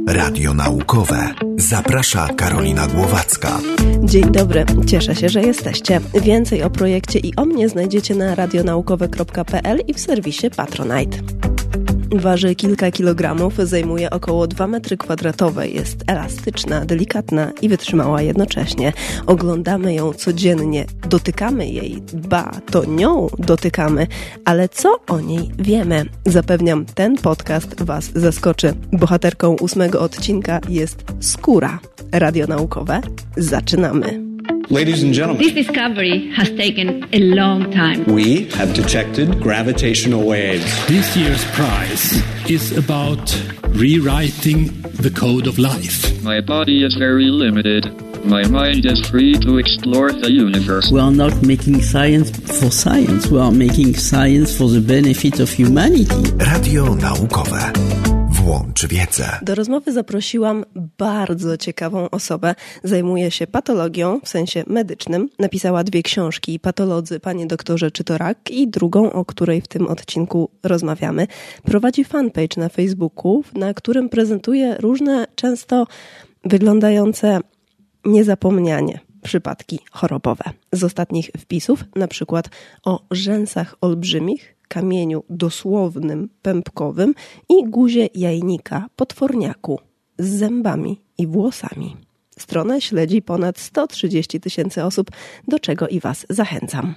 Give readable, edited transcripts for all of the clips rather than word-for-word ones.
Radio Naukowe. Zaprasza Karolina Głowacka. Dzień dobry, cieszę się, że jesteście. Więcej o projekcie i o mnie znajdziecie na radionaukowe.pl i w serwisie Patronite. Waży kilka kilogramów, zajmuje około 2 metry kwadratowe, jest elastyczna, delikatna i wytrzymała jednocześnie. Oglądamy ją codziennie, dotykamy jej, to nią dotykamy, ale co o niej wiemy? Zapewniam, ten podcast Was zaskoczy. Bohaterką 8 odcinka jest skóra. Radio Naukowe, zaczynamy. Ladies and gentlemen, this discovery has taken a long time. We have detected gravitational waves. This year's prize is about rewriting the code of life. My body is very limited. My mind is free to explore the universe. We are not making science for science. We are making science for the benefit of humanity. Radio Naukowe. Włącz wiedzę. Do rozmowy zaprosiłam bardzo ciekawą osobę. Zajmuje się patologią w sensie medycznym. Napisała 2 książki, Patolodzy, Panie doktorze, czy to rak? I drugą, o której w tym odcinku rozmawiamy. Prowadzi fanpage na Facebooku, na którym prezentuje różne, często wyglądające niezapomnianie przypadki chorobowe. Z ostatnich wpisów, na przykład o rzęsach olbrzymich, kamieniu dosłownym, pępkowym i guzie jajnika, potworniaku z zębami i włosami. Stronę śledzi ponad 130 000 osób, do czego i Was zachęcam.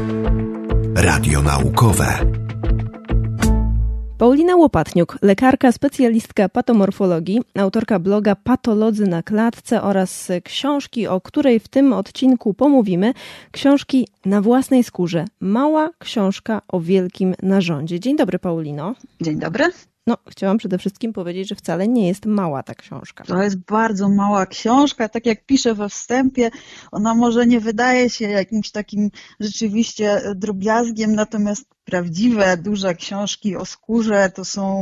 Radio Naukowe. Paulina Łopatniuk, lekarka, specjalistka patomorfologii, autorka bloga Patolodzy na klatce oraz książki, o której w tym odcinku pomówimy, książki Na własnej skórze. Mała książka o wielkim narządzie. Dzień dobry, Paulino. Dzień dobry. Chciałam przede wszystkim powiedzieć, że wcale nie jest mała ta książka. To jest bardzo mała książka, tak jak piszę we wstępie, ona może nie wydaje się jakimś takim rzeczywiście drobiazgiem, natomiast prawdziwe, duże książki o skórze to są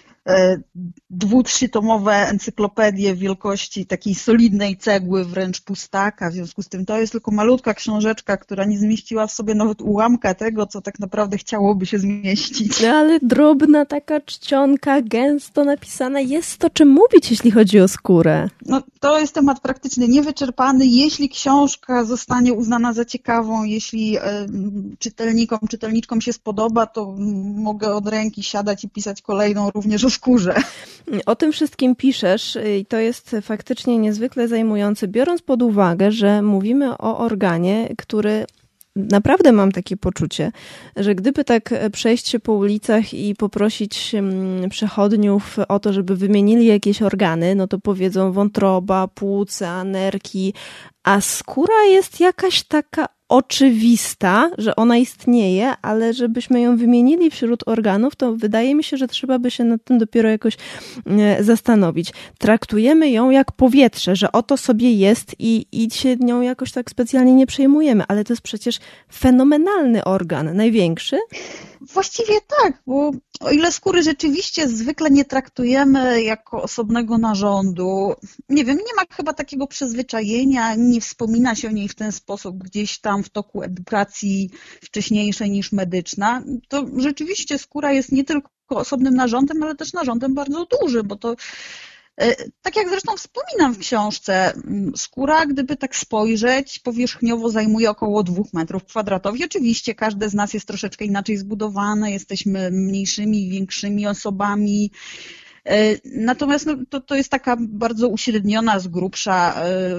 2-3-tomowe encyklopedie wielkości takiej solidnej cegły, wręcz pustaka. W związku z tym to jest tylko malutka książeczka, która nie zmieściła w sobie nawet ułamka tego, co tak naprawdę chciałoby się zmieścić. Ale drobna taka czcionka, gęsto napisana, jest o czym mówić, jeśli chodzi o skórę. To jest temat praktycznie niewyczerpany. Jeśli książka zostanie uznana za ciekawą, jeśli czytelnikom, czytelniczkom się spodoba, to mogę od ręki siadać i pisać kolejną również o skórze. O tym wszystkim piszesz i to jest faktycznie niezwykle zajmujące, biorąc pod uwagę, że mówimy o organie, który naprawdę mam takie poczucie, że gdyby tak przejść się po ulicach i poprosić przechodniów o to, żeby wymienili jakieś organy, no to powiedzą wątroba, płuca, nerki, a skóra jest jakaś taka oczywista, że ona istnieje, ale żebyśmy ją wymienili wśród organów, to wydaje mi się, że trzeba by się nad tym dopiero jakoś zastanowić. Traktujemy ją jak powietrze, że oto sobie jest i się nią jakoś tak specjalnie nie przejmujemy, ale to jest przecież fenomenalny organ, największy. Właściwie tak, bo o ile skóry rzeczywiście zwykle nie traktujemy jako osobnego narządu, nie wiem, nie ma chyba takiego przyzwyczajenia, nie wspomina się o niej w ten sposób gdzieś tam w toku edukacji wcześniejszej niż medyczna, to rzeczywiście skóra jest nie tylko osobnym narządem, ale też narządem bardzo dużym, bo to tak jak zresztą wspominam w książce, skóra, gdyby tak spojrzeć, powierzchniowo zajmuje około 2 metrów kwadratowych. Oczywiście każde z nas jest troszeczkę inaczej zbudowane, jesteśmy mniejszymi, większymi osobami. Natomiast to jest taka bardzo uśredniona, z grubsza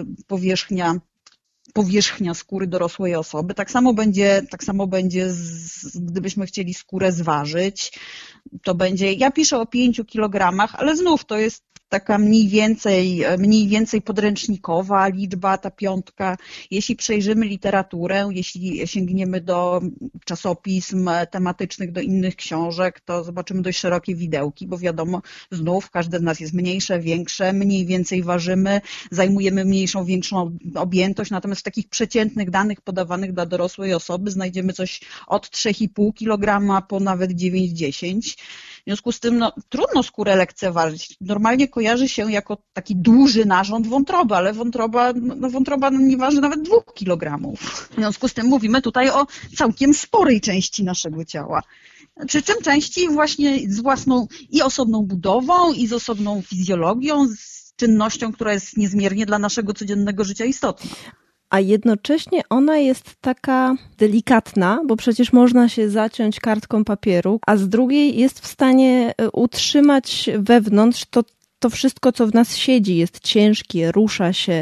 powierzchnia skóry dorosłej osoby. Tak samo będzie, gdybyśmy chcieli skórę zważyć, to będzie, ja piszę o 5 kilogramach, ale znów to jest taka mniej więcej podręcznikowa liczba, ta 5. Jeśli przejrzymy literaturę, jeśli sięgniemy do czasopism tematycznych, do innych książek, to zobaczymy dość szerokie widełki, bo wiadomo, znów każde z nas jest mniejsze, większe, mniej więcej ważymy, zajmujemy mniejszą, większą objętość, natomiast w takich przeciętnych danych podawanych dla dorosłej osoby znajdziemy coś od 3,5 kg po nawet 9-10. W związku z tym trudno skórę lekceważyć. Normalnie kojarzy się jako taki duży narząd wątroby, ale wątroba nie waży nawet 2 kg. W związku z tym mówimy tutaj o całkiem sporej części naszego ciała. Przy czym częściej właśnie z własną i osobną budową, i z osobną fizjologią, z czynnością, która jest niezmiernie dla naszego codziennego życia istotna. A jednocześnie ona jest taka delikatna, bo przecież można się zaciąć kartką papieru, a z drugiej jest w stanie utrzymać wewnątrz to wszystko, co w nas siedzi, jest ciężkie, rusza się,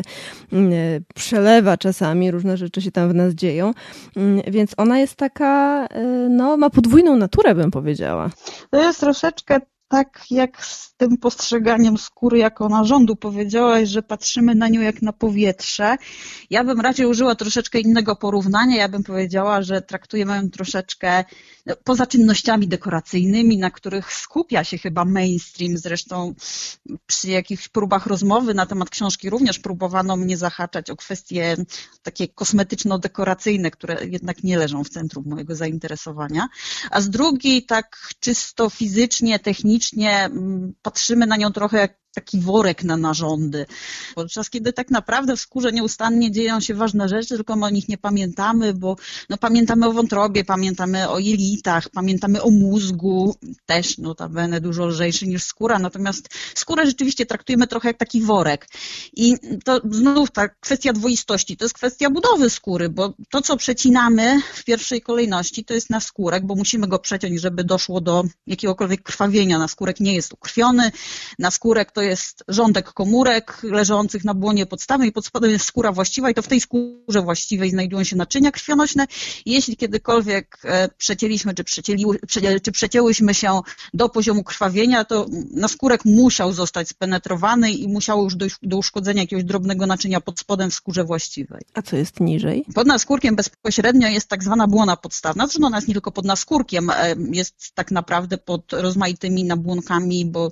przelewa czasami, różne rzeczy się tam w nas dzieją, więc ona jest taka, ma podwójną naturę, bym powiedziała. To jest troszeczkę tak jak z tym postrzeganiem skóry jako narządu. Powiedziałaś, że patrzymy na nią jak na powietrze. Ja bym raczej użyła troszeczkę innego porównania. Ja bym powiedziała, że traktujemy ją troszeczkę poza czynnościami dekoracyjnymi, na których skupia się chyba mainstream. Zresztą przy jakichś próbach rozmowy na temat książki również próbowano mnie zahaczać o kwestie takie kosmetyczno-dekoracyjne, które jednak nie leżą w centrum mojego zainteresowania. A z drugiej tak czysto fizycznie, technicznie patrzymy na nią trochę jak taki worek na narządy. Podczas kiedy tak naprawdę w skórze nieustannie dzieją się ważne rzeczy, tylko my o nich nie pamiętamy, bo pamiętamy o wątrobie, pamiętamy o jelitach, pamiętamy o mózgu, też notabene dużo lżejszy niż skóra, natomiast skórę rzeczywiście traktujemy trochę jak taki worek. I to znów ta kwestia dwoistości, to jest kwestia budowy skóry, bo to, co przecinamy w pierwszej kolejności, to jest naskórek, bo musimy go przeciąć, żeby doszło do jakiegokolwiek krwawienia. Naskórek nie jest ukrwiony, naskórek to jest rządek komórek leżących na błonie podstawnej, pod spodem jest skóra właściwa i to w tej skórze właściwej znajdują się naczynia krwionośne. Jeśli kiedykolwiek przecięliśmy czy przecięłyśmy się do poziomu krwawienia, to naskórek musiał zostać spenetrowany i musiało już dojść do uszkodzenia jakiegoś drobnego naczynia pod spodem w skórze właściwej. A co jest niżej? Pod naskórkiem bezpośrednio jest tak zwana błona podstawna. Zresztą ona jest nie tylko pod naskórkiem, jest tak naprawdę pod rozmaitymi nabłonkami, bo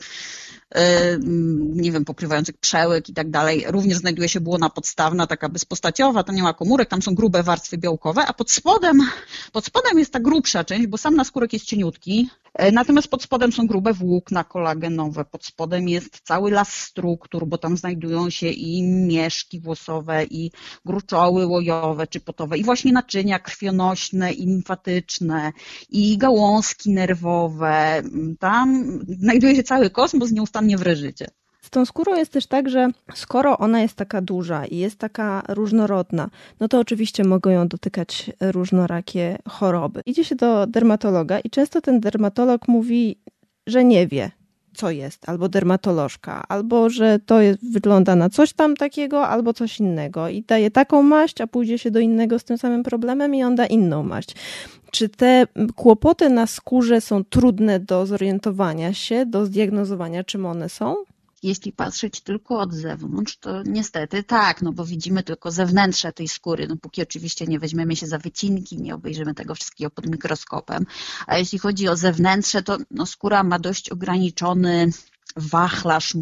nie wiem, pokrywających przełyk i tak dalej. Również znajduje się błona podstawna, taka bezpostaciowa, tam nie ma komórek, tam są grube warstwy białkowe, a pod spodem jest ta grubsza część, bo sam naskórek jest cieniutki, natomiast pod spodem są grube włókna kolagenowe, pod spodem jest cały las struktur, bo tam znajdują się i mieszki włosowe, i gruczoły łojowe czy potowe, i właśnie naczynia krwionośne i limfatyczne, i gałązki nerwowe. Tam znajduje się cały kosmos nieustannie w reżycie. Z tą skórą jest też tak, że skoro ona jest taka duża i jest taka różnorodna, no to oczywiście mogą ją dotykać różnorakie choroby. Idzie się do dermatologa i często ten dermatolog mówi, że nie wie, co jest, albo dermatolożka, albo że wygląda na coś tam takiego, albo coś innego i daje taką maść, a pójdzie się do innego z tym samym problemem i on da inną maść. Czy te kłopoty na skórze są trudne do zorientowania się, do zdiagnozowania, czym one są? Jeśli patrzeć tylko od zewnątrz, to niestety tak, bo widzimy tylko zewnętrze tej skóry, póki oczywiście nie weźmiemy się za wycinki, nie obejrzymy tego wszystkiego pod mikroskopem, a jeśli chodzi o zewnętrze, to skóra ma dość ograniczony wachlarz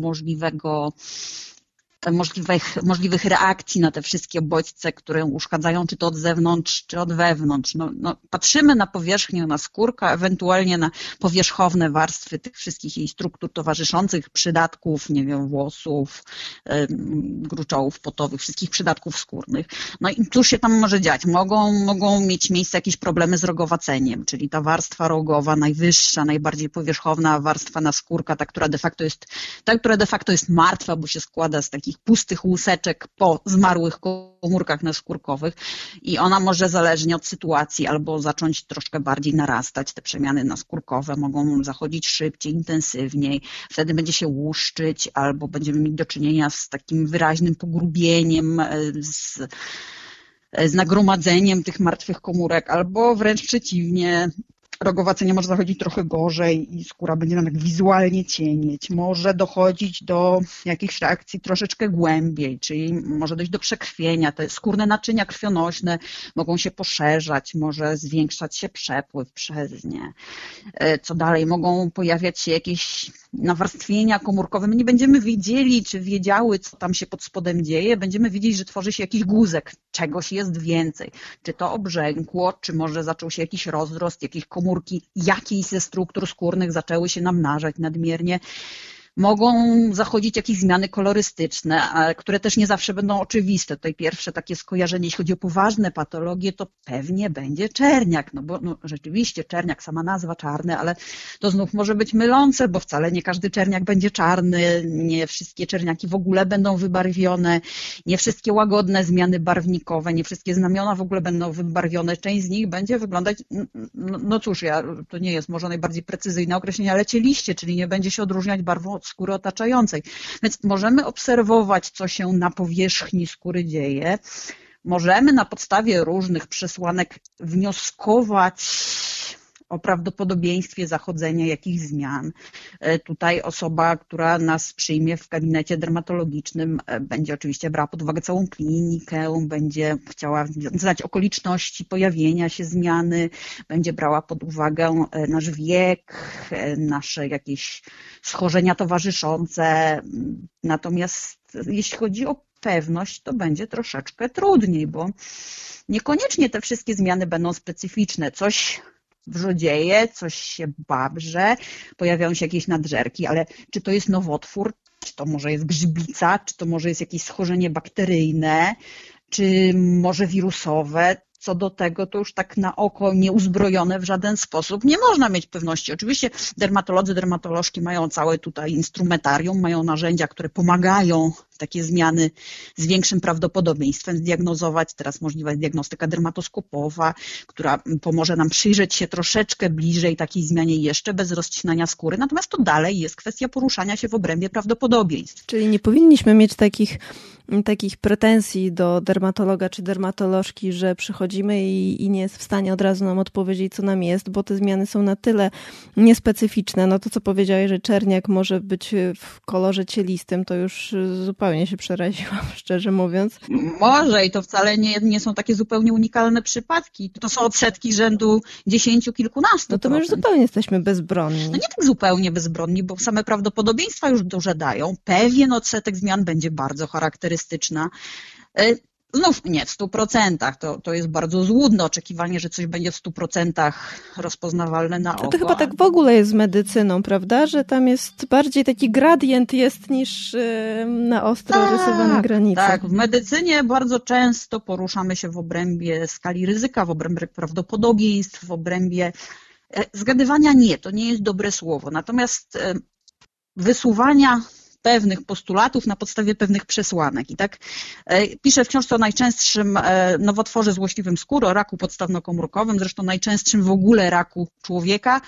możliwych reakcji na te wszystkie bodźce, które uszkadzają czy to od zewnątrz, czy od wewnątrz. Patrzymy na powierzchnię, na skórkę, ewentualnie na powierzchowne warstwy tych wszystkich jej struktur towarzyszących, przydatków, nie wiem, włosów, gruczołów potowych, wszystkich przydatków skórnych. I cóż się tam może dziać? Mogą mieć miejsce jakieś problemy z rogowaceniem, czyli ta warstwa rogowa, najwyższa, najbardziej powierzchowna warstwa naskórka, ta, która de facto jest martwa, bo się składa z takich pustych łuseczek po zmarłych komórkach naskórkowych i ona może zależnie od sytuacji albo zacząć troszkę bardziej narastać. Te przemiany naskórkowe mogą zachodzić szybciej, intensywniej. Wtedy będzie się łuszczyć albo będziemy mieć do czynienia z takim wyraźnym pogrubieniem, z nagromadzeniem tych martwych komórek, albo wręcz przeciwnie. Rogowacenie może zachodzić trochę gorzej i skóra będzie nam tak wizualnie cienieć. Może dochodzić do jakichś reakcji troszeczkę głębiej, czyli może dojść do przekrwienia. Te skórne naczynia krwionośne mogą się poszerzać, może zwiększać się przepływ przez nie. Co dalej? Mogą pojawiać się jakieś nawarstwienia komórkowe. My nie będziemy wiedzieli, czy wiedziały, co tam się pod spodem dzieje. Będziemy wiedzieć, że tworzy się jakiś guzek, czegoś jest więcej. Czy to obrzękło, czy może zaczął się jakiś rozrost, jakieś komórki jakiejś ze struktur skórnych zaczęły się namnażać nadmiernie. Mogą zachodzić jakieś zmiany kolorystyczne, które też nie zawsze będą oczywiste. Tutaj pierwsze takie skojarzenie, jeśli chodzi o poważne patologie, to pewnie będzie czerniak, no bo rzeczywiście czerniak, sama nazwa czarny, ale to znów może być mylące, bo wcale nie każdy czerniak będzie czarny, nie wszystkie czerniaki w ogóle będą wybarwione, nie wszystkie łagodne zmiany barwnikowe, nie wszystkie znamiona w ogóle będą wybarwione, część z nich będzie wyglądać, no cóż, to nie jest może najbardziej precyzyjne określenie, ale cieliście, czyli nie będzie się odróżniać barwą od skóry otaczającej. Więc możemy obserwować, co się na powierzchni skóry dzieje. Możemy na podstawie różnych przesłanek wnioskować o prawdopodobieństwie zachodzenia jakichś zmian. Tutaj osoba, która nas przyjmie w gabinecie dermatologicznym, będzie oczywiście brała pod uwagę całą klinikę, będzie chciała znać okoliczności pojawienia się zmiany, będzie brała pod uwagę nasz wiek, nasze jakieś schorzenia towarzyszące. Natomiast jeśli chodzi o pewność, to będzie troszeczkę trudniej, bo niekoniecznie te wszystkie zmiany będą specyficzne. Coś wrzodzieje, coś się babrze, pojawiają się jakieś nadżerki, ale czy to jest nowotwór, czy to może jest grzybica, czy to może jest jakieś schorzenie bakteryjne, czy może wirusowe, co do tego to już tak na oko nieuzbrojone w żaden sposób nie można mieć pewności. Oczywiście dermatolodzy, dermatolożki mają całe tutaj instrumentarium, mają narzędzia, które pomagają takie zmiany z większym prawdopodobieństwem zdiagnozować. Teraz możliwa jest diagnostyka dermatoskopowa, która pomoże nam przyjrzeć się troszeczkę bliżej takiej zmianie jeszcze bez rozcinania skóry. Natomiast to dalej jest kwestia poruszania się w obrębie prawdopodobieństw. Czyli nie powinniśmy mieć takich pretensji do dermatologa czy dermatolożki, że przychodzimy i nie jest w stanie od razu nam odpowiedzieć, co nam jest, bo te zmiany są na tyle niespecyficzne. No to, co powiedziałeś, że czerniak może być w kolorze cielistym, to już zupełnie się przeraziłam, szczerze mówiąc. Może i to wcale nie są takie zupełnie unikalne przypadki. To są odsetki rzędu 10, kilkunastu. No to my już zupełnie jesteśmy bezbronni. No nie tak zupełnie bezbronni, bo same prawdopodobieństwa już dużo dają. Pewien odsetek zmian będzie bardzo charakterystyczna. Znów nie w 100%. To jest bardzo złudne oczekiwanie, że coś będzie w 100% rozpoznawalne na oko. To chyba tak w ogóle jest z medycyną, prawda? Że tam jest bardziej taki gradient jest niż na ostro rysowane granice. Tak, w medycynie bardzo często poruszamy się w obrębie skali ryzyka, w obrębie prawdopodobieństw, w obrębie zgadywania to nie jest dobre słowo. Natomiast wysuwania pewnych postulatów na podstawie pewnych przesłanek. I tak piszę w książce o najczęstszym nowotworze złośliwym skóry, o raku podstawnokomórkowym, zresztą najczęstszym w ogóle raku człowieka.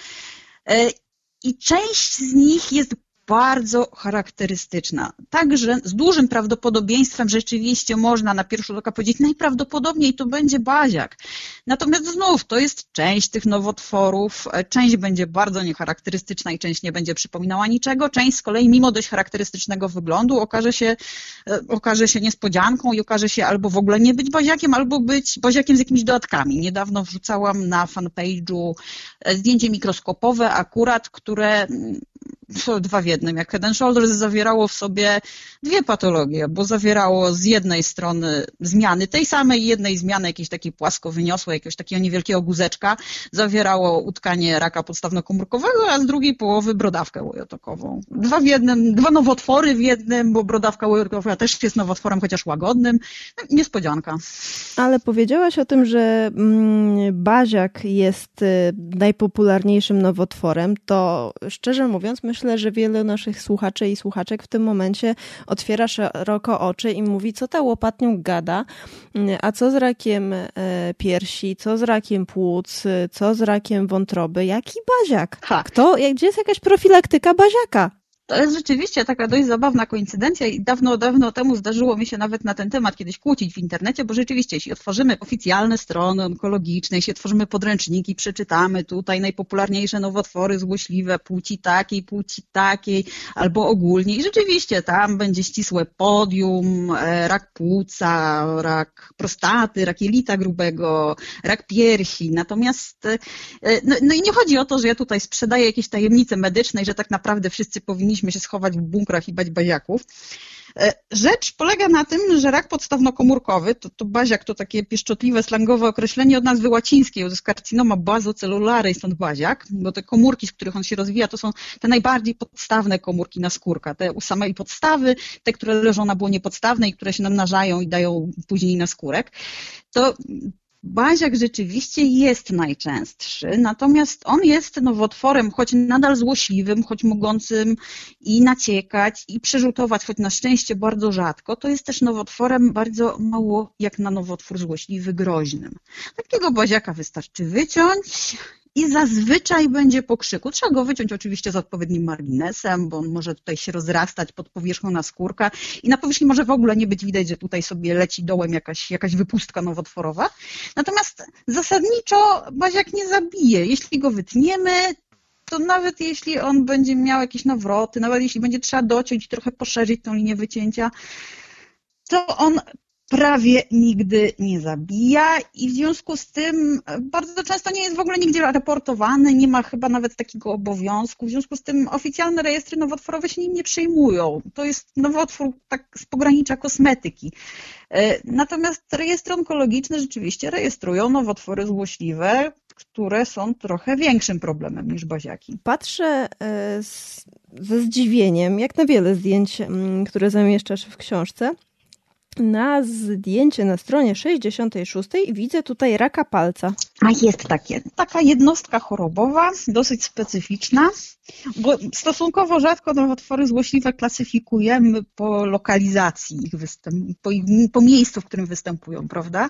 I część z nich jest bardzo charakterystyczna. Także z dużym prawdopodobieństwem rzeczywiście można na pierwszy rzut oka powiedzieć, najprawdopodobniej to będzie baziak. Natomiast znów to jest część tych nowotworów, część będzie bardzo niecharakterystyczna i część nie będzie przypominała niczego, część z kolei mimo dość charakterystycznego wyglądu okaże się niespodzianką i okaże się albo w ogóle nie być baziakiem, albo być baziakiem z jakimiś dodatkami. Niedawno wrzucałam na fanpage'u zdjęcie mikroskopowe akurat, które 2 w 1, jak Head & Shoulders zawierało w sobie 2 patologie, bo zawierało z jednej strony zmiany tej samej, jednej zmiany jakiejś takiej płasko wyniosłej, jakiegoś takiego niewielkiego guzeczka, zawierało utkanie raka podstawnokomórkowego, a z drugiej połowy brodawkę łojotokową. 2 w 1, 2 nowotwory w jednym, bo brodawka łojotokowa też jest nowotworem, chociaż łagodnym. Niespodzianka. Ale powiedziałaś o tym, że baziak jest najpopularniejszym nowotworem, to szczerze mówiąc myślę, że wielu naszych słuchaczy i słuchaczek w tym momencie otwiera szeroko oczy i mówi, co ta łopatnią gada, a co z rakiem piersi, co z rakiem płuc, co z rakiem wątroby, jaki baziak? Gdzie jest jakaś profilaktyka baziaka? To jest rzeczywiście taka dość zabawna koincydencja i dawno temu zdarzyło mi się nawet na ten temat kiedyś kłócić w internecie, bo rzeczywiście, jeśli otworzymy oficjalne strony onkologiczne, jeśli otworzymy podręczniki, przeczytamy tutaj najpopularniejsze nowotwory złośliwe płci takiej, albo ogólnie i rzeczywiście tam będzie ścisłe podium, rak płuca, rak prostaty, rak jelita grubego, rak piersi, natomiast no i nie chodzi o to, że ja tutaj sprzedaję jakieś tajemnice medyczne i że tak naprawdę wszyscy powinniśmy się schować w bunkrach i bać baziaków. Rzecz polega na tym, że rak podstawnokomórkowy, to baziak to takie pieszczotliwe, slangowe określenie od nazwy łacińskiej, to jest carcinoma bazocelularis, stąd baziak, bo te komórki, z których on się rozwija, to są te najbardziej podstawne komórki naskórka, te u samej podstawy, te, które leżą na błonie podstawnej, które się namnażają i dają później naskórek. To baziak rzeczywiście jest najczęstszy, natomiast on jest nowotworem, choć nadal złośliwym, choć mogącym i naciekać, i przerzutować, choć na szczęście bardzo rzadko, to jest też nowotworem bardzo mało jak na nowotwór złośliwy groźnym. Takiego baziaka wystarczy wyciąć i zazwyczaj będzie po krzyku. Trzeba go wyciąć oczywiście z odpowiednim marginesem, bo on może tutaj się rozrastać pod powierzchnią naskórka i na powierzchni może w ogóle nie być widać, że tutaj sobie leci dołem jakaś wypustka nowotworowa. Natomiast zasadniczo baziak nie zabije. Jeśli go wytniemy, to nawet jeśli on będzie miał jakieś nawroty, nawet jeśli będzie trzeba dociąć i trochę poszerzyć tą linię wycięcia, to on prawie nigdy nie zabija i w związku z tym bardzo często nie jest w ogóle nigdzie raportowany, nie ma chyba nawet takiego obowiązku, w związku z tym oficjalne rejestry nowotworowe się nim nie przejmują. To jest nowotwór tak z pogranicza kosmetyki. Natomiast rejestry onkologiczne rzeczywiście rejestrują nowotwory złośliwe, które są trochę większym problemem niż baziaki. Patrzę ze zdziwieniem, jak na wiele zdjęć, które zamieszczasz w książce, na zdjęcie na stronie 66 i widzę tutaj raka palca. A jest taka jednostka chorobowa, dosyć specyficzna, bo stosunkowo rzadko nowotwory złośliwe klasyfikujemy po lokalizacji ich po miejscu, w którym występują, prawda?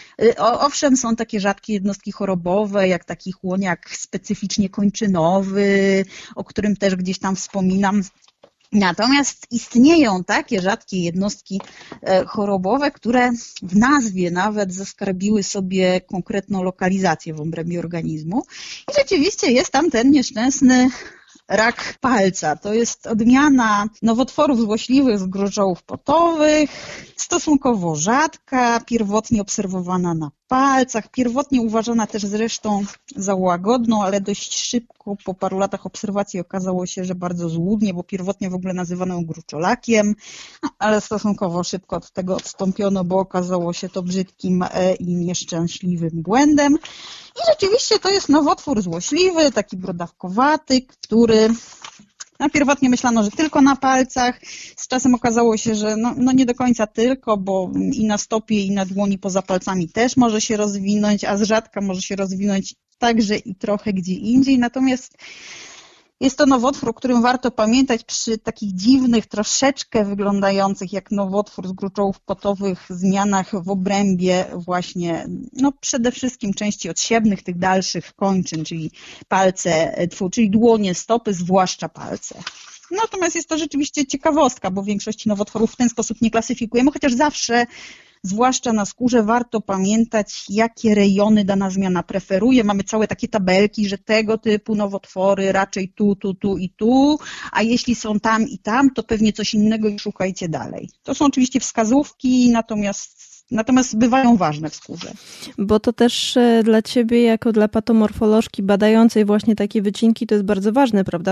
Owszem, są takie rzadkie jednostki chorobowe, jak taki chłoniak specyficznie kończynowy, o którym też gdzieś tam wspominam. Natomiast istnieją takie rzadkie jednostki chorobowe, które w nazwie nawet zaskarbiły sobie konkretną lokalizację w obrębie organizmu. I rzeczywiście jest tam ten nieszczęsny rak palca. To jest odmiana nowotworów złośliwych z gruczołów potowych, stosunkowo rzadka, pierwotnie obserwowana na palcach, pierwotnie uważana też zresztą za łagodną, ale dość szybko po paru latach obserwacji okazało się, że bardzo złudnie, bo pierwotnie w ogóle nazywano ją gruczolakiem, ale stosunkowo szybko od tego odstąpiono, bo okazało się to brzydkim i nieszczęśliwym błędem. I rzeczywiście to jest nowotwór złośliwy, taki brodawkowaty, który pierwotnie myślano, że tylko na palcach. Z czasem okazało się, że no nie do końca tylko, bo i na stopie, i na dłoni poza palcami też może się rozwinąć, a z rzadka może się rozwinąć także i trochę gdzie indziej. Natomiast jest to nowotwór, o którym warto pamiętać przy takich dziwnych, troszeczkę wyglądających jak nowotwór z gruczołów potowych zmianach w obrębie właśnie, przede wszystkim części odsiewnych, tych dalszych kończyn, czyli palce, czyli dłonie, stopy, zwłaszcza palce. Natomiast jest to rzeczywiście ciekawostka, bo w większości nowotworów w ten sposób nie klasyfikujemy, chociaż zawsze, zwłaszcza na skórze, warto pamiętać, jakie rejony dana zmiana preferuje. Mamy całe takie tabelki, że tego typu nowotwory raczej tu i tu, a jeśli są tam i tam, to pewnie coś innego i szukajcie dalej. To są oczywiście wskazówki, natomiast bywają ważne w skórze. Bo to też dla ciebie, jako dla patomorfolożki badającej właśnie takie wycinki, to jest bardzo ważne, prawda?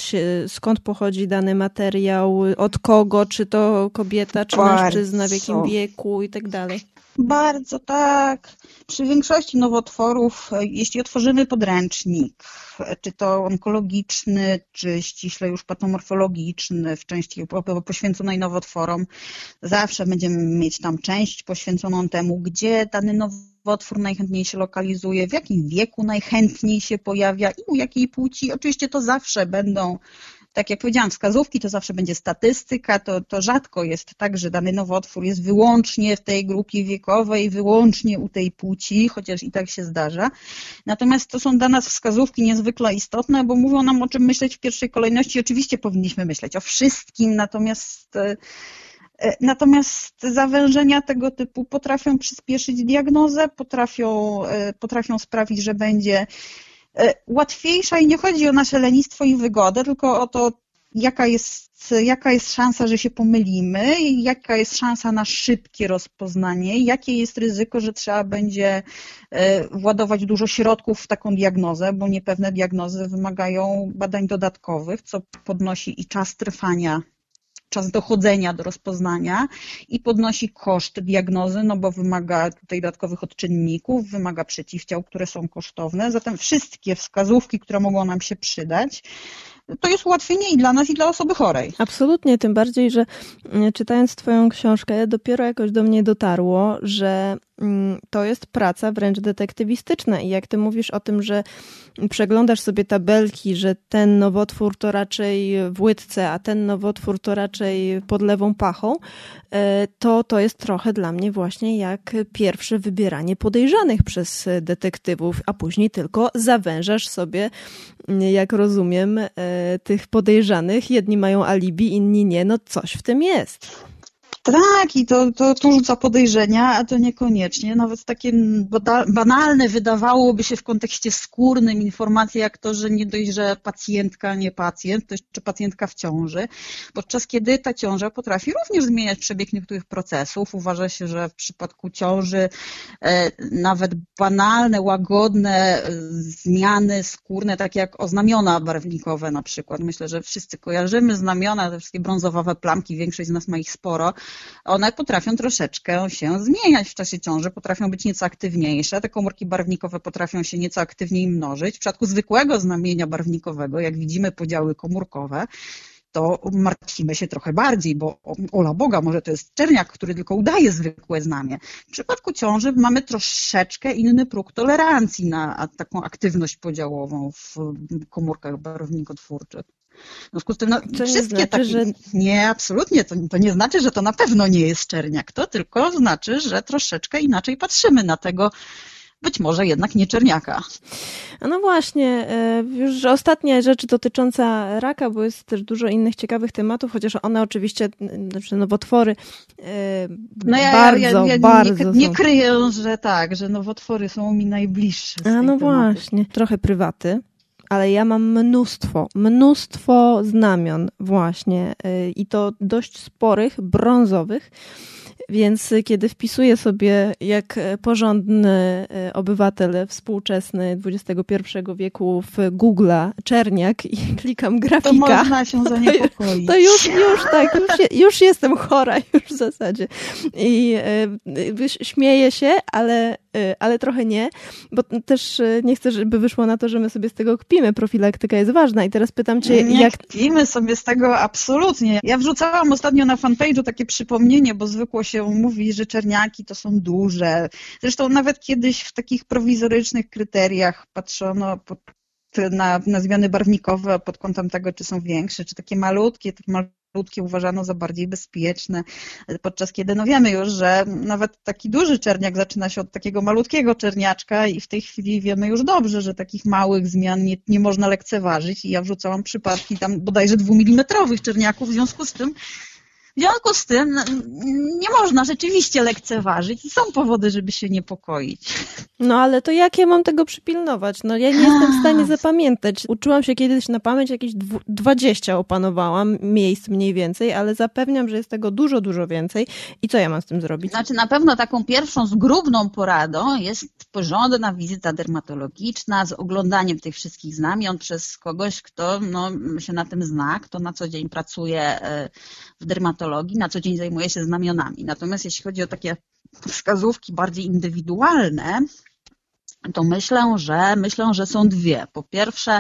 Skąd pochodzi dany materiał, od kogo, czy to kobieta, czy mężczyzna, w jakim wieku i tak dalej. Bardzo tak. Przy większości nowotworów, jeśli otworzymy podręcznik, czy to onkologiczny, czy ściśle już patomorfologiczny, w części poświęconej nowotworom, zawsze będziemy mieć tam część poświęconą temu, gdzie dany nowotwór najchętniej się lokalizuje, w jakim wieku najchętniej się pojawia i u jakiej płci. Oczywiście to zawsze będą, tak jak powiedziałam, wskazówki, to zawsze będzie statystyka, to rzadko jest tak, że dany nowotwór jest wyłącznie w tej grupie wiekowej, wyłącznie u tej płci, chociaż i tak się zdarza. Natomiast to są dla nas wskazówki niezwykle istotne, bo mówią nam, o czym myśleć w pierwszej kolejności. Oczywiście powinniśmy myśleć o wszystkim, natomiast zawężenia tego typu potrafią przyspieszyć diagnozę, potrafią sprawić, że będzie łatwiejsza i nie chodzi o nasze lenistwo i wygodę, tylko o to, jaka jest szansa, że się pomylimy, jaka jest szansa na szybkie rozpoznanie, jakie jest ryzyko, że trzeba będzie władować dużo środków w taką diagnozę, bo niepewne diagnozy wymagają badań dodatkowych, co podnosi i czas trwania czas dochodzenia do rozpoznania i podnosi koszty diagnozy, no bo wymaga tutaj dodatkowych odczynników, wymaga przeciwciał, które są kosztowne. Zatem wszystkie wskazówki, które mogą nam się przydać, to jest ułatwienie i dla nas, i dla osoby chorej. Absolutnie, tym bardziej, że czytając twoją książkę, dopiero jakoś do mnie dotarło, że to jest praca wręcz detektywistyczna i jak ty mówisz o tym, że przeglądasz sobie tabelki, że ten nowotwór to raczej w łydce, a ten nowotwór to raczej pod lewą pachą, to jest trochę dla mnie właśnie jak pierwsze wybieranie podejrzanych przez detektywów, a później tylko zawężasz sobie, jak rozumiem, tych podejrzanych. Jedni mają alibi, inni nie. No coś w tym jest. Tak, i to rzuca podejrzenia, a to niekoniecznie. Nawet takie banalne wydawałoby się w kontekście skórnym informacje jak to, że nie dość, że pacjentka, nie pacjent, to jeszcze pacjentka w ciąży, podczas kiedy ta ciąża potrafi również zmieniać przebieg niektórych procesów. Uważa się, że w przypadku ciąży nawet banalne, łagodne zmiany skórne, takie jak oznamiona barwnikowe na przykład. Myślę, że wszyscy kojarzymy znamiona, te wszystkie brązowe plamki, większość z nas ma ich sporo. One potrafią troszeczkę się zmieniać w czasie ciąży, potrafią być nieco aktywniejsze, te komórki barwnikowe potrafią się nieco aktywniej mnożyć. W przypadku zwykłego znamienia barwnikowego, jak widzimy podziały komórkowe, to martwimy się trochę bardziej, bo ola Boga, może to jest czerniak, który tylko udaje zwykłe znamie. W przypadku ciąży mamy troszeczkę inny próg tolerancji na taką aktywność podziałową w komórkach barwnikotwórczych. W związku z tym, to wszystkie nie znaczy, takie... że... Nie, absolutnie. To nie znaczy, że to na pewno nie jest czerniak. To tylko znaczy, że troszeczkę inaczej patrzymy na tego, być może jednak nie czerniaka. No właśnie, już ostatnia rzecz dotycząca raka, bo jest też dużo innych ciekawych tematów, chociaż one oczywiście, znaczy nowotwory, bardzo nie kryję, że tak, że nowotwory są mi najbliższe. A no właśnie, trochę prywaty. Ale ja mam mnóstwo znamion właśnie i to dość sporych, brązowych, więc kiedy wpisuję sobie jak porządny obywatel współczesny XXI wieku w Google'a czerniak i klikam grafika, to można się zaniepokoić. To już jestem chora już w zasadzie. I śmieję się, ale trochę nie, bo też nie chcę, żeby wyszło na to, że my sobie z tego kpimy. Profilaktyka jest ważna i teraz pytam cię, nie kpimy sobie z tego absolutnie. Ja wrzucałam ostatnio na fanpage'u takie przypomnienie, bo zwykło się mówi, że czerniaki to są duże. Zresztą nawet kiedyś w takich prowizorycznych kryteriach patrzono na zmiany barwnikowe pod kątem tego, czy są większe, czy takie malutkie uważano za bardziej bezpieczne, podczas kiedy wiemy już, że nawet taki duży czerniak zaczyna się od takiego malutkiego czerniaczka i w tej chwili wiemy już dobrze, że takich małych zmian nie można lekceważyć i ja wrzucałam przypadki tam bodajże 2-milimetrowych czerniaków, w związku z tym nie można rzeczywiście lekceważyć i są powody, żeby się niepokoić. No ale to jak ja mam tego przypilnować? No ja nie jestem w stanie zapamiętać. Uczyłam się kiedyś na pamięć, jakieś 20 opanowałam, miejsc mniej więcej, ale zapewniam, że jest tego dużo, dużo więcej. I co ja mam z tym zrobić? Znaczy na pewno taką pierwszą zgrubną poradą jest porządna wizyta dermatologiczna z oglądaniem tych wszystkich znamion przez kogoś, kto się na tym zna, kto na co dzień pracuje w dermatologii, na co dzień zajmuje się znamionami. Natomiast jeśli chodzi o takie wskazówki bardziej indywidualne, to myślę, że są dwie. Po pierwsze,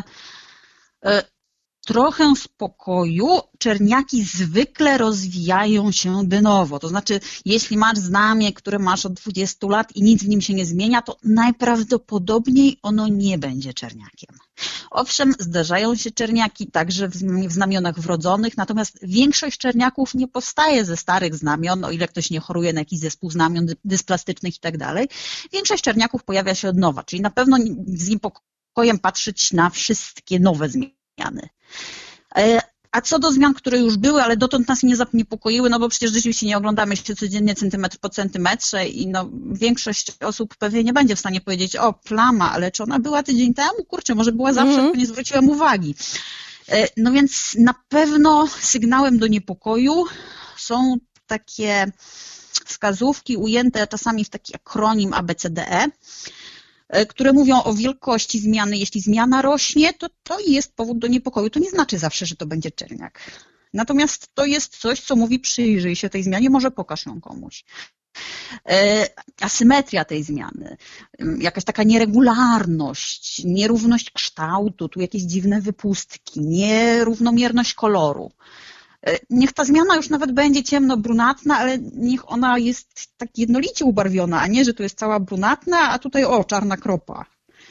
trochę spokoju, czerniaki zwykle rozwijają się de novo. To znaczy, jeśli masz znamie, które masz od 20 lat i nic w nim się nie zmienia, to najprawdopodobniej ono nie będzie czerniakiem. Owszem, zdarzają się czerniaki także w znamionach wrodzonych, natomiast większość czerniaków nie powstaje ze starych znamion, o ile ktoś nie choruje na jakiś zespół znamion dysplastycznych i tak dalej. Większość czerniaków pojawia się od nowa, czyli na pewno z niepokojem patrzeć na wszystkie nowe zmiany. A co do zmian, które już były, ale dotąd nas nie niepokoiły, bo przecież rzeczywiście nie oglądamy się codziennie centymetr po centymetrze i większość osób pewnie nie będzie w stanie powiedzieć, o plama, ale czy ona była tydzień temu? Kurczę, może była zawsze, tylko nie zwróciłam uwagi. No więc na pewno sygnałem do niepokoju są takie wskazówki ujęte czasami w taki akronim ABCDE, które mówią o wielkości zmiany. Jeśli zmiana rośnie, to jest powód do niepokoju. To nie znaczy zawsze, że to będzie czerniak. Natomiast to jest coś, co mówi przyjrzyj się tej zmianie, może pokaż ją komuś. Asymetria tej zmiany, jakaś taka nieregularność, nierówność kształtu, tu jakieś dziwne wypustki, nierównomierność koloru. Niech ta zmiana już nawet będzie ciemno-brunatna, ale niech ona jest tak jednolicie ubarwiona, a nie, że tu jest cała brunatna, a tutaj czarna kropa.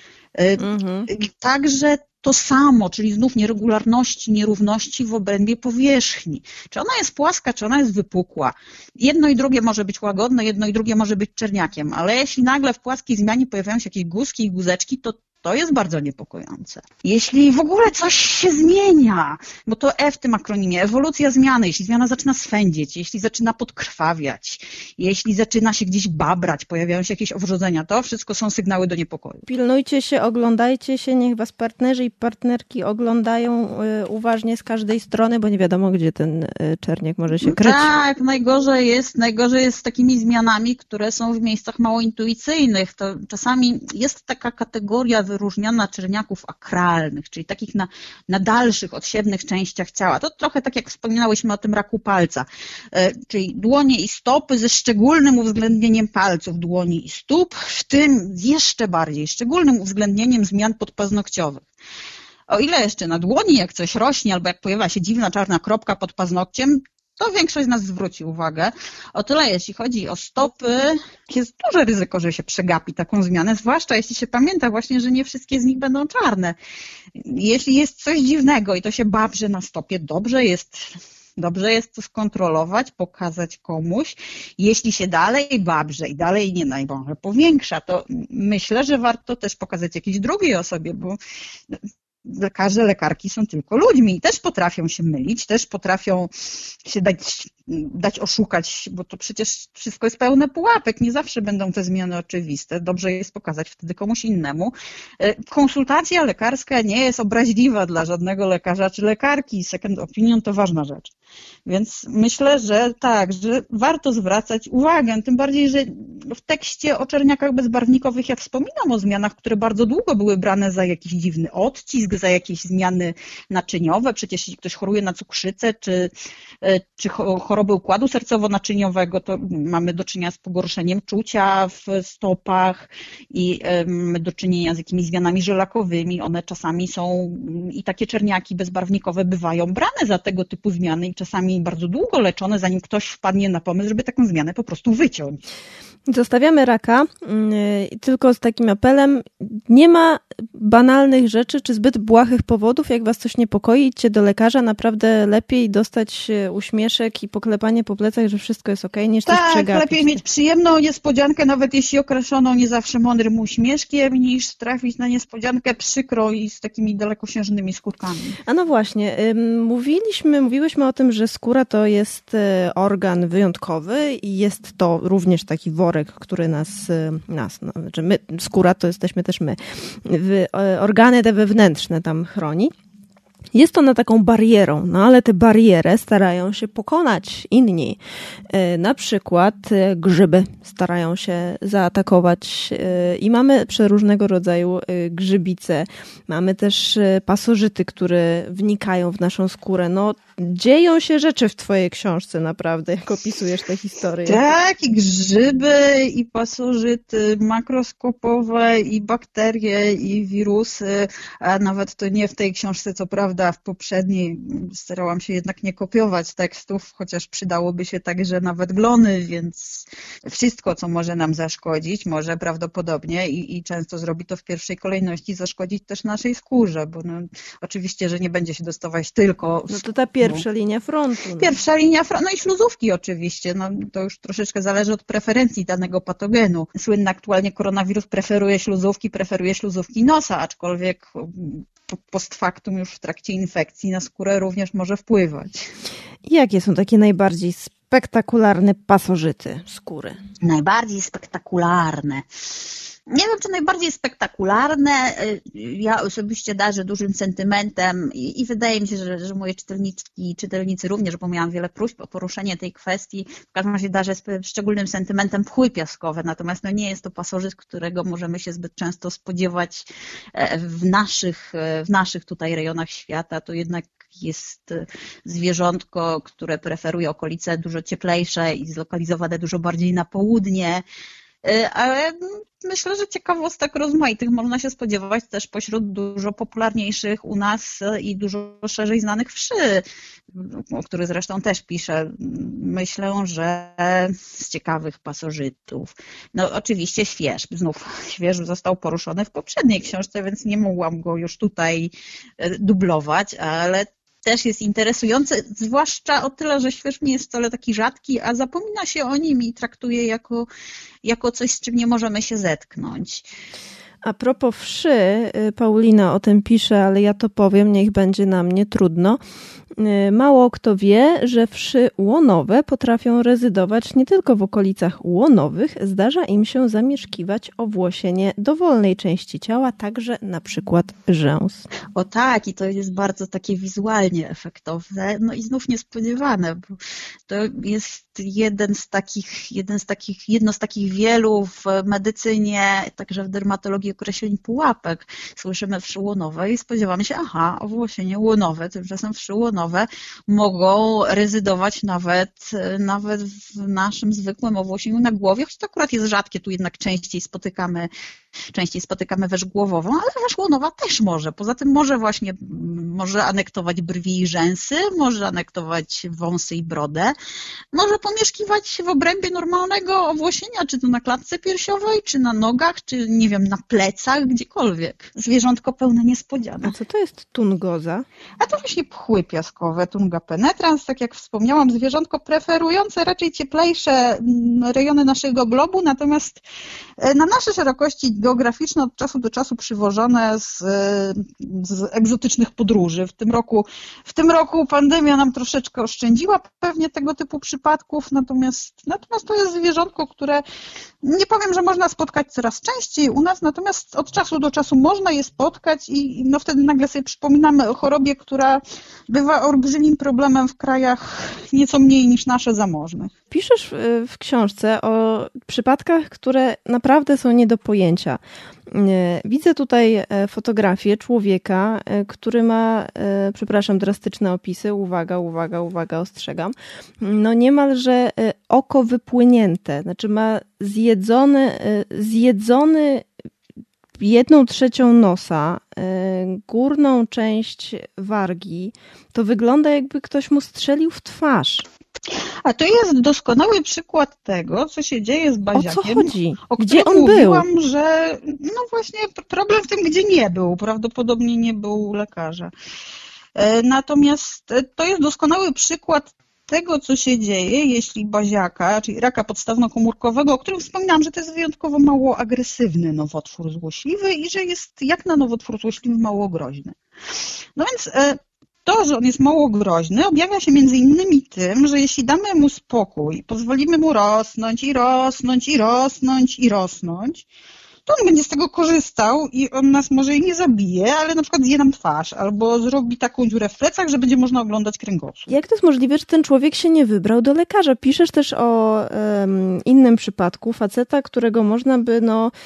Także to samo, czyli znów nieregularności, nierówności w obrębie powierzchni. Czy ona jest płaska, czy ona jest wypukła. Jedno i drugie może być łagodne, jedno i drugie może być czerniakiem, ale jeśli nagle w płaskiej zmianie pojawiają się jakieś guzki i guzeczki, to jest bardzo niepokojące. Jeśli w ogóle coś się zmienia, bo to E w tym akronimie, ewolucja zmiany, jeśli zmiana zaczyna swędzić, jeśli zaczyna podkrwawiać, jeśli zaczyna się gdzieś babrać, pojawiają się jakieś owrzodzenia, to wszystko są sygnały do niepokoju. Pilnujcie się, oglądajcie się, niech was partnerzy i partnerki oglądają uważnie z każdej strony, bo nie wiadomo, gdzie ten czerniak może się kryć. Tak, najgorzej jest z takimi zmianami, które są w miejscach mało intuicyjnych. To czasami jest taka kategoria wyróżniona czerniaków akralnych, czyli takich na dalszych, odsiewnych częściach ciała. To trochę tak jak wspominałyśmy o tym raku palca, czyli dłonie i stopy ze szczególnym uwzględnieniem palców dłoni i stóp, w tym jeszcze bardziej szczególnym uwzględnieniem zmian podpaznokciowych. O ile jeszcze na dłoni, jak coś rośnie, albo jak pojawia się dziwna czarna kropka pod paznokciem, to większość z nas zwróci uwagę. O tyle, jeśli chodzi o stopy, jest duże ryzyko, że się przegapi taką zmianę, zwłaszcza jeśli się pamięta właśnie, że nie wszystkie z nich będą czarne. Jeśli jest coś dziwnego i to się babrzy na stopie, dobrze jest to skontrolować, pokazać komuś. Jeśli się dalej babrze i dalej nie najbardziej powiększa, to myślę, że warto też pokazać jakiejś drugiej osobie, bo lekarze, lekarki są tylko ludźmi i też potrafią się mylić, też potrafią się dać oszukać, bo to przecież wszystko jest pełne pułapek, nie zawsze będą te zmiany oczywiste, dobrze jest pokazać wtedy komuś innemu. Konsultacja lekarska nie jest obraźliwa dla żadnego lekarza czy lekarki, second opinion to ważna rzecz. Więc myślę, że tak, że warto zwracać uwagę, tym bardziej, że w tekście o czerniakach bezbarwnikowych ja wspominam o zmianach, które bardzo długo były brane za jakiś dziwny odcisk, za jakieś zmiany naczyniowe, przecież jeśli ktoś choruje na cukrzycę czy choroby układu sercowo-naczyniowego, to mamy do czynienia z pogorszeniem czucia w stopach i mamy do czynienia z jakimiś zmianami żelakowymi. One czasami są i takie czerniaki bezbarwnikowe bywają brane za tego typu zmiany i czasami bardzo długo leczone, zanim ktoś wpadnie na pomysł, żeby taką zmianę po prostu wyciąć. Zostawiamy raka, tylko z takim apelem, nie ma banalnych rzeczy czy zbyt błahych powodów, jak was coś niepokoi, idźcie do lekarza, naprawdę lepiej dostać uśmieszek i poklepanie po plecach, że wszystko jest okej, niż coś przegapić. Tak, lepiej mieć przyjemną niespodziankę, nawet jeśli określoną nie zawsze mądrym uśmieszkiem, niż trafić na niespodziankę przykrą i z takimi dalekosiężnymi skutkami. A no właśnie, mówiłyśmy o tym, że skóra to jest organ wyjątkowy i jest to również taki worek, który skóra to jesteśmy też my, organy te wewnętrzne tam chroni. Jest ona taką barierą, no ale tę barierę starają się pokonać inni. Na przykład grzyby starają się zaatakować i mamy przeróżnego rodzaju grzybice. Mamy też pasożyty, które wnikają w naszą skórę. No, dzieją się rzeczy w twojej książce naprawdę, jak opisujesz tę historię. Tak, i grzyby, i pasożyty makroskopowe, i bakterie, i wirusy, a nawet to nie w tej książce, co prawda w poprzedniej starałam się jednak nie kopiować tekstów, chociaż przydałoby się także nawet glony, więc wszystko, co może nam zaszkodzić, może prawdopodobnie i często zrobi to w pierwszej kolejności zaszkodzić też naszej skórze, bo no, oczywiście, że nie będzie się dostawać tylko... No to ta pierwsza linia frontu. No. Pierwsza linia frontu, no i śluzówki oczywiście, no to już troszeczkę zależy od preferencji danego patogenu. Słynny aktualnie koronawirus preferuje śluzówki nosa, aczkolwiek post factum już w trakcie infekcji na skórę również może wpływać. Jakie są takie najbardziej spektakularne pasożyty skóry? Najbardziej spektakularne. Nie wiem, czy najbardziej spektakularne. Ja osobiście darzę dużym sentymentem i wydaje mi się, że moje czytelniczki i czytelnicy również, bo miałam wiele próśb o poruszenie tej kwestii. W każdym razie darzę szczególnym sentymentem pchły piaskowe, natomiast no nie jest to pasożyt, którego możemy się zbyt często spodziewać w naszych tutaj rejonach świata. To jednak jest zwierzątko, które preferuje okolice dużo cieplejsze i zlokalizowane dużo bardziej na południe. Ale myślę, że ciekawostek rozmaitych można się spodziewać też pośród dużo popularniejszych u nas i dużo szerzej znanych wszy, o których zresztą też piszę. Myślę, że z ciekawych pasożytów. No oczywiście świeżb. Znów świeżb został poruszony w poprzedniej książce, więc nie mogłam go już tutaj dublować, ale też jest interesujący, zwłaszcza o tyle, że świeżb nie jest wcale taki rzadki, a zapomina się o nim i traktuje jako coś, z czym nie możemy się zetknąć. A propos wszy, Paulina o tym pisze, ale ja to powiem, niech będzie na mnie trudno. Mało kto wie, że wszy łonowe potrafią rezydować nie tylko w okolicach łonowych, zdarza im się zamieszkiwać owłosienie dowolnej części ciała, także na przykład rzęs. O tak, i to jest bardzo takie wizualnie efektowne, no i znów niespodziewane, bo to jest jedno z takich wielu w medycynie, także w dermatologii określeń pułapek. Słyszymy wszy łonowe i spodziewamy się, owłosienie łonowe, tymczasem wszy łonowe mogą rezydować nawet w naszym zwykłym owłosieniu na głowie, choć to akurat jest rzadkie, tu jednak częściej spotykamy węż głowową, ale węż łonowa też może. Poza tym może anektować brwi i rzęsy, może anektować wąsy i brodę, może pomieszkiwać w obrębie normalnego owłosienia, czy to na klatce piersiowej, czy na nogach, czy nie wiem, na plecach, gdziekolwiek. Zwierzątko pełne niespodzianek. A co to jest tungoza? A to właśnie pchły piaskowe, Tunga penetrans, tak jak wspomniałam, zwierzątko preferujące raczej cieplejsze rejony naszego globu, natomiast na nasze szerokości geograficzne od czasu do czasu przywożone z egzotycznych podróży. W tym roku pandemia nam troszeczkę oszczędziła pewnie tego typu przypadków, natomiast to jest zwierzątko, które nie powiem, że można spotkać coraz częściej u nas, natomiast od czasu do czasu można je spotkać i wtedy nagle sobie przypominamy o chorobie, która bywa olbrzymim problemem w krajach nieco mniej niż nasze zamożnych. Piszesz w książce o przypadkach, które naprawdę są nie do pojęcia. Widzę tutaj fotografię człowieka, który ma, przepraszam, drastyczne opisy. Uwaga, ostrzegam. No niemalże oko wypłynięte. Znaczy ma zjedzony 1/3 nosa, górną część wargi. To wygląda, jakby ktoś mu strzelił w twarz. A to jest doskonały przykład tego, co się dzieje z baziakiem. O co chodzi? Gdzie on mówiłam, był? Że no właśnie problem w tym, gdzie nie był. Prawdopodobnie nie był lekarza. Natomiast to jest doskonały przykład tego, co się dzieje, jeśli baziaka, czyli raka podstawnokomórkowego, o którym wspominałam, że to jest wyjątkowo mało agresywny nowotwór złośliwy i że jest jak na nowotwór złośliwy mało groźny. No więc to, że on jest mało groźny, objawia się między innymi tym, że jeśli damy mu spokój, pozwolimy mu rosnąć, to on będzie z tego korzystał i on nas może i nie zabije, ale na przykład zje nam twarz albo zrobi taką dziurę w plecach, że będzie można oglądać kręgosłup. Jak to jest możliwe, że ten człowiek się nie wybrał do lekarza? Piszesz też o innym przypadku faceta, którego można by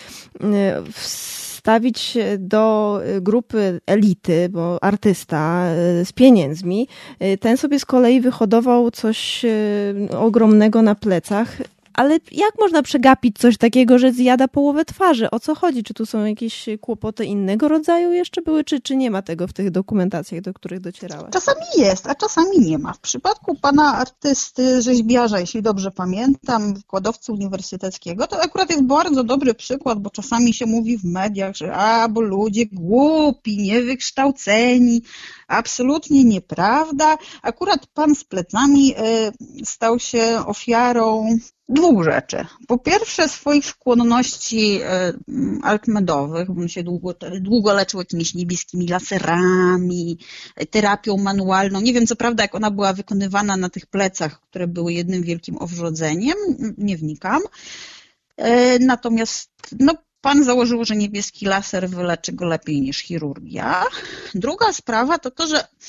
wstawić do grupy elity, bo artysta z pieniędzmi. Ten sobie z kolei wyhodował coś ogromnego na plecach. Ale jak można przegapić coś takiego, że zjada połowę twarzy? O co chodzi? Czy tu są jakieś kłopoty innego rodzaju jeszcze były, czy nie ma tego w tych dokumentacjach, do których docierałaś? Czasami jest, a czasami nie ma. W przypadku pana artysty, rzeźbiarza, jeśli dobrze pamiętam, wykładowcy uniwersyteckiego, to akurat jest bardzo dobry przykład, bo czasami się mówi w mediach, że bo ludzie głupi, niewykształceni, absolutnie nieprawda. Akurat pan z plecami stał się ofiarą dwóch rzeczy. Po pierwsze swoich skłonności altmedowych, bo on się długo leczył jakimiś niebieskimi laserami, terapią manualną. Nie wiem co prawda, jak ona była wykonywana na tych plecach, które były jednym wielkim owrodzeniem, nie wnikam. Natomiast pan założył, że niebieski laser wyleczy go lepiej niż chirurgia. Druga sprawa to, że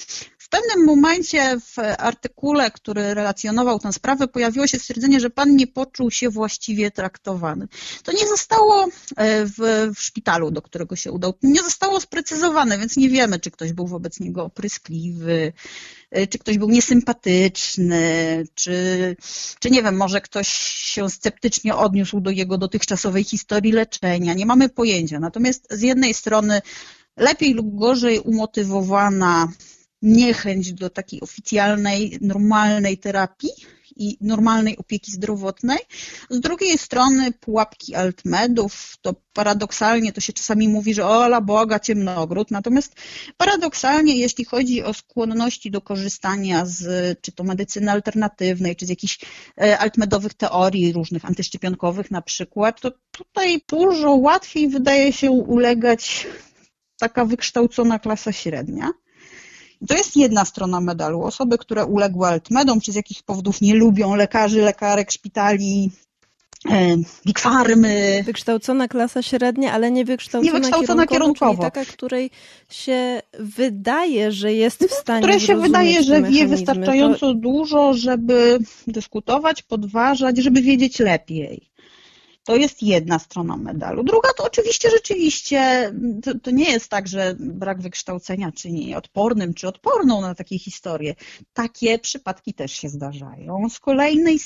w pewnym momencie w artykule, który relacjonował tę sprawę, pojawiło się stwierdzenie, że pan nie poczuł się właściwie traktowany. To nie zostało w szpitalu, do którego się udał, nie zostało sprecyzowane, więc nie wiemy, czy ktoś był wobec niego opryskliwy, czy ktoś był niesympatyczny, czy nie wiem, może ktoś się sceptycznie odniósł do jego dotychczasowej historii leczenia. Nie mamy pojęcia. Natomiast z jednej strony lepiej lub gorzej umotywowana niechęć do takiej oficjalnej, normalnej terapii i normalnej opieki zdrowotnej. Z drugiej strony pułapki altmedów, to paradoksalnie to się czasami mówi, że ola Boga, ciemnogród, natomiast paradoksalnie, jeśli chodzi o skłonności do korzystania z czy to medycyny alternatywnej, czy z jakichś altmedowych teorii różnych antyszczepionkowych na przykład, to tutaj dużo łatwiej wydaje się ulegać taka wykształcona klasa średnia. To jest jedna strona medalu. Osoby, które uległy altmedom, czy z jakich powodów nie lubią lekarzy, lekarek, szpitali, big farmy. Wykształcona klasa średnia, ale nie wykształcona kierunkowo. Czyli taka, której się wydaje, że jest w stanie której się wydaje, że wie wystarczająco dużo, żeby dyskutować, podważać, żeby wiedzieć lepiej. To jest jedna strona medalu. Druga to oczywiście rzeczywiście, to nie jest tak, że brak wykształcenia czyni odpornym czy odporną na takie historie. Takie przypadki też się zdarzają. Z kolejnej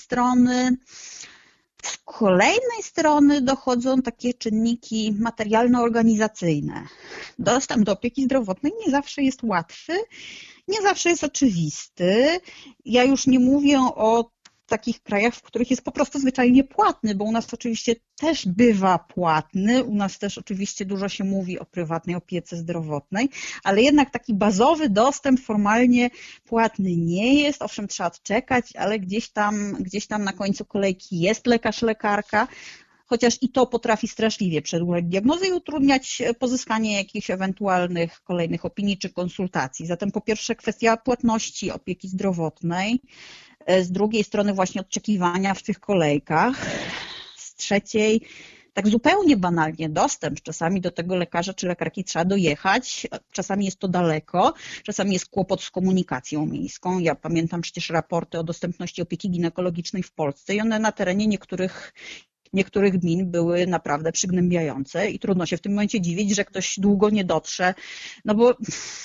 strony dochodzą takie czynniki materialno-organizacyjne. Dostęp do opieki zdrowotnej nie zawsze jest łatwy, nie zawsze jest oczywisty. Ja już nie mówię o takich krajach, w których jest po prostu zwyczajnie płatny, bo u nas oczywiście też bywa płatny, u nas też oczywiście dużo się mówi o prywatnej opiece zdrowotnej, ale jednak taki bazowy dostęp formalnie płatny nie jest, owszem trzeba czekać, ale gdzieś tam na końcu kolejki jest lekarz, lekarka, chociaż i to potrafi straszliwie przedłużać diagnozę i utrudniać pozyskanie jakichś ewentualnych kolejnych opinii czy konsultacji. Zatem po pierwsze kwestia płatności opieki zdrowotnej, z drugiej strony właśnie oczekiwania w tych kolejkach, z trzeciej tak zupełnie banalnie dostęp. Czasami do tego lekarza czy lekarki trzeba dojechać, czasami jest to daleko, czasami jest kłopot z komunikacją miejską. Ja pamiętam przecież raporty o dostępności opieki ginekologicznej w Polsce i one na terenie niektórych gmin były naprawdę przygnębiające i trudno się w tym momencie dziwić, że ktoś długo nie dotrze, no bo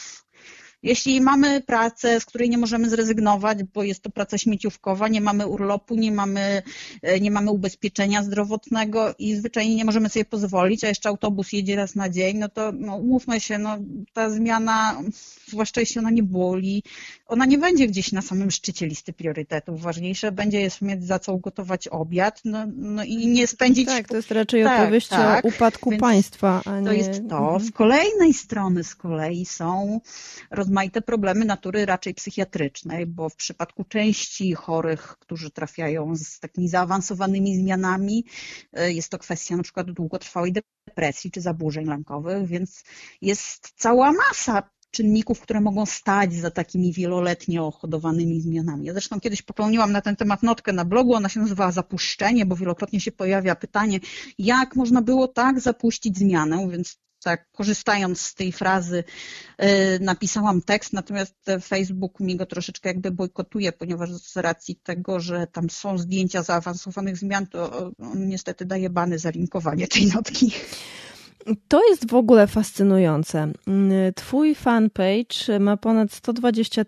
jeśli mamy pracę, z której nie możemy zrezygnować, bo jest to praca śmieciówkowa, nie mamy urlopu, nie mamy ubezpieczenia zdrowotnego i zwyczajnie nie możemy sobie pozwolić, a jeszcze autobus jedzie raz na dzień, no to umówmy się, ta zmiana, zwłaszcza jeśli ona nie boli, ona nie będzie gdzieś na samym szczycie listy priorytetów. Ważniejsze będzie jest mieć za co ugotować obiad, i nie spędzić... Tak, to jest raczej opowieść o upadku państwa, a nie... To jest to. Z kolejnej strony z kolei są rozmaite problemy natury raczej psychiatrycznej, bo w przypadku części chorych, którzy trafiają z takimi zaawansowanymi zmianami, jest to kwestia na przykład długotrwałej depresji czy zaburzeń lękowych, więc jest cała masa czynników, które mogą stać za takimi wieloletnio hodowanymi zmianami. Ja zresztą kiedyś popełniłam na ten temat notkę na blogu, ona się nazywała Zapuszczenie, bo wielokrotnie się pojawia pytanie, jak można było tak zapuścić zmianę, więc tak, korzystając z tej frazy napisałam tekst, natomiast Facebook mi go troszeczkę jakby bojkotuje, ponieważ z racji tego, że tam są zdjęcia zaawansowanych zmian, to on niestety daje bany za linkowanie tej notki. To jest w ogóle fascynujące. Twój fanpage ma ponad 120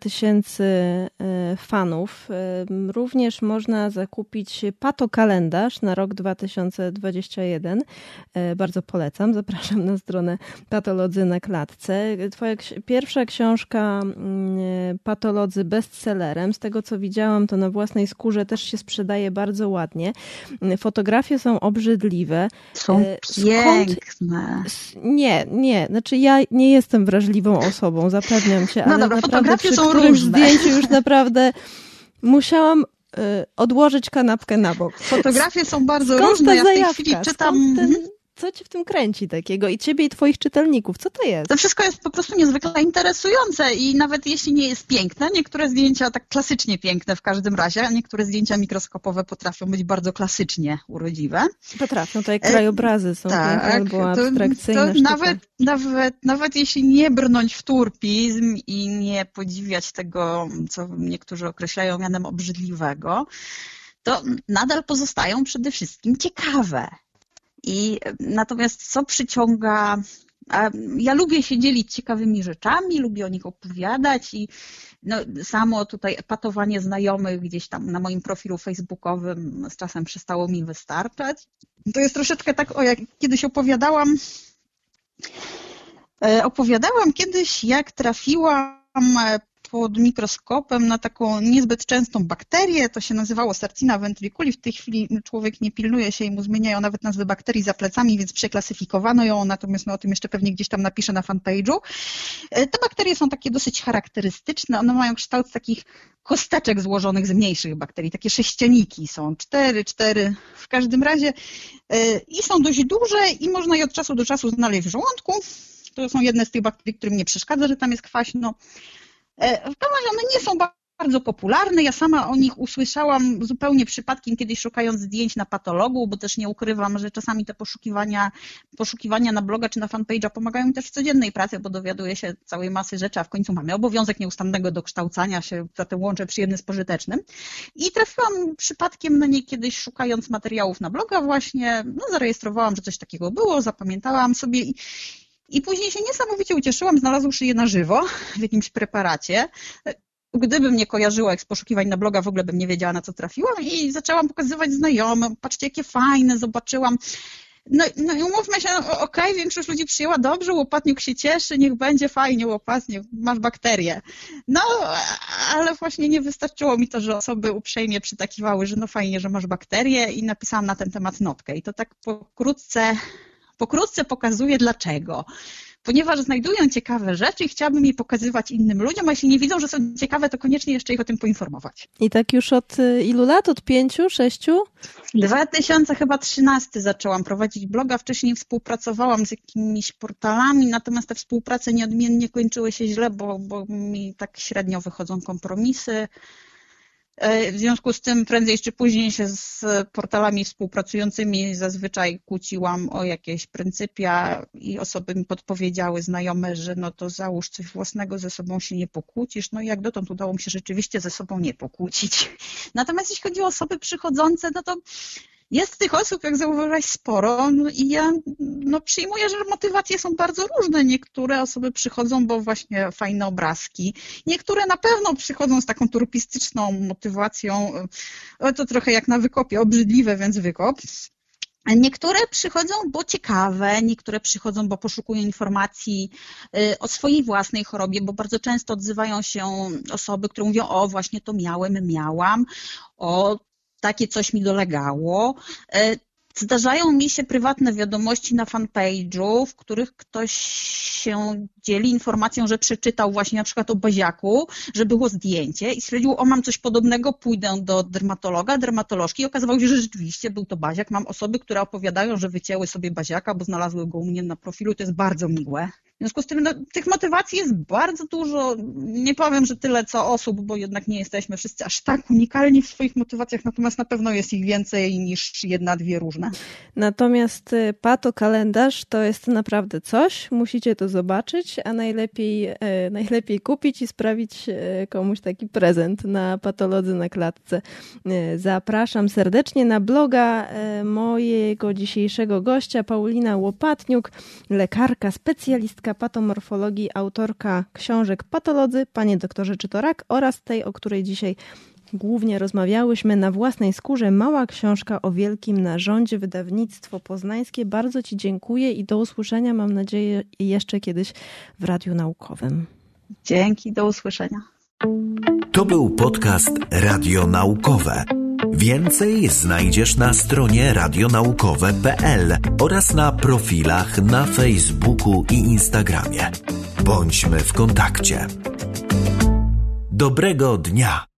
000 fanów. Również można zakupić patokalendarz na rok 2021. Bardzo polecam. Zapraszam na stronę Patolodzy na klatce. Twoja pierwsza książka Patolodzy bestsellerem. Z tego co widziałam, to na własnej skórze też się sprzedaje bardzo ładnie. Fotografie są obrzydliwe. Są piękne. Nie. Znaczy ja nie jestem wrażliwą osobą, zapewniam cię, ale dobra, naprawdę przy są którymś różne. zdjęciu już naprawdę musiałam odłożyć kanapkę na bok. Fotografie są bardzo Skąd różne. ta Ja w tej zajawka? chwili czytam... Co cię w tym kręci takiego i ciebie i twoich czytelników? Co to jest? To wszystko jest po prostu niezwykle interesujące i nawet jeśli nie jest piękne, niektóre zdjęcia tak klasycznie piękne w każdym razie, a niektóre zdjęcia mikroskopowe potrafią być bardzo klasycznie urodziwe. Potrafią, to jak krajobrazy są piękne albo abstrakcyjne. Nawet jeśli nie brnąć w turpizm i nie podziwiać tego, co niektórzy określają mianem obrzydliwego, to nadal pozostają przede wszystkim ciekawe. I natomiast co przyciąga, ja lubię się dzielić ciekawymi rzeczami, lubię o nich opowiadać i samo tutaj epatowanie znajomych gdzieś tam na moim profilu facebookowym z czasem przestało mi wystarczać. To jest troszeczkę tak, jak kiedyś opowiadałam kiedyś, jak trafiłam pod mikroskopem na taką niezbyt częstą bakterię, to się nazywało Sarcina ventriculi. W tej chwili człowiek nie pilnuje się i mu zmieniają nawet nazwy bakterii za plecami, więc przeklasyfikowano ją, natomiast o tym jeszcze pewnie gdzieś tam napiszę na fanpage'u. Te bakterie są takie dosyć charakterystyczne, one mają kształt takich kosteczek złożonych z mniejszych bakterii, takie sześcianiki są, 4 w każdym razie i są dość duże i można je od czasu do czasu znaleźć w żołądku. To są jedne z tych bakterii, którym nie przeszkadza, że tam jest kwaśno. W każdym razie one nie są bardzo popularne. Ja sama o nich usłyszałam zupełnie przypadkiem, kiedyś szukając zdjęć na Patologu, bo też nie ukrywam, że czasami te poszukiwania na bloga czy na fanpage'a pomagają mi też w codziennej pracy, bo dowiaduję się całej masy rzeczy, a w końcu mamy obowiązek nieustannego dokształcania się, zatem łączę przyjemne z pożytecznym. I trafiłam przypadkiem na nie kiedyś, szukając materiałów na bloga właśnie, zarejestrowałam, że coś takiego było, zapamiętałam sobie i później się niesamowicie ucieszyłam, znalazłszy je na żywo w jakimś preparacie. Gdybym nie kojarzyła ich z poszukiwań na bloga, w ogóle bym nie wiedziała, na co trafiłam i zaczęłam pokazywać znajomym. Patrzcie, jakie fajne, zobaczyłam. No i umówmy się, okej, większość ludzi przyjęła dobrze, łopatniuk się cieszy, niech będzie fajnie, łopatniuk, masz bakterię. No, ale właśnie nie wystarczyło mi to, że osoby uprzejmie przytakiwały, że no fajnie, że masz bakterię i napisałam na ten temat notkę. I to tak pokrótce pokazuje dlaczego. Ponieważ znajdują ciekawe rzeczy i chciałabym je pokazywać innym ludziom, a jeśli nie widzą, że są ciekawe, to koniecznie jeszcze ich o tym poinformować. I tak już od ilu lat? Od 5, 6? 2013 zaczęłam prowadzić bloga. Wcześniej współpracowałam z jakimiś portalami, natomiast te współprace nieodmiennie kończyły się źle, bo mi tak średnio wychodzą kompromisy. W związku z tym prędzej czy później się z portalami współpracującymi zazwyczaj kłóciłam o jakieś pryncypia i osoby mi podpowiedziały, znajome, że no to załóż coś własnego, ze sobą się nie pokłócisz. No i jak dotąd udało mi się rzeczywiście ze sobą nie pokłócić. Natomiast jeśli chodzi o osoby przychodzące, no to jest tych osób, jak zauważyłaś, sporo i ja przyjmuję, że motywacje są bardzo różne. Niektóre osoby przychodzą, bo właśnie fajne obrazki. Niektóre na pewno przychodzą z taką turpistyczną motywacją. To trochę jak na wykopie, obrzydliwe, więc wykop. Niektóre przychodzą, bo ciekawe, niektóre przychodzą, bo poszukują informacji o swojej własnej chorobie, bo bardzo często odzywają się osoby, które mówią, o właśnie to miałam, takie coś mi dolegało. Zdarzają mi się prywatne wiadomości na fanpage'u, w których ktoś się dzieli informacją, że przeczytał właśnie na przykład o baziaku, że było zdjęcie i stwierdził, mam coś podobnego, pójdę do dermatologa, dermatolożki i okazało się, że rzeczywiście był to baziak. Mam osoby, które opowiadają, że wycięły sobie baziaka, bo znalazły go u mnie na profilu i to jest bardzo miłe. W związku z tym tych motywacji jest bardzo dużo. Nie powiem, że tyle co osób, bo jednak nie jesteśmy wszyscy aż tak unikalni w swoich motywacjach, natomiast na pewno jest ich więcej niż 1-2 różne. Natomiast patokalendarz to jest naprawdę coś, musicie to zobaczyć, a najlepiej kupić i sprawić komuś taki prezent na Patolodzy na klatce. Zapraszam serdecznie na bloga mojego dzisiejszego gościa, Paulina Łopatniuk, lekarka, specjalistka patomorfologii, autorka książek Patolodzy, Panie doktorze, czy to rak, oraz tej, o której dzisiaj głównie rozmawiałyśmy, Na własnej skórze, mała książka o wielkim narządzie, wydawnictwo poznańskie. Bardzo Ci dziękuję i do usłyszenia, mam nadzieję, jeszcze kiedyś w Radiu Naukowym. Dzięki, do usłyszenia. To był podcast Radio Naukowe. Więcej znajdziesz na stronie radionaukowe.pl oraz na profilach na Facebooku i Instagramie. Bądźmy w kontakcie. Dobrego dnia!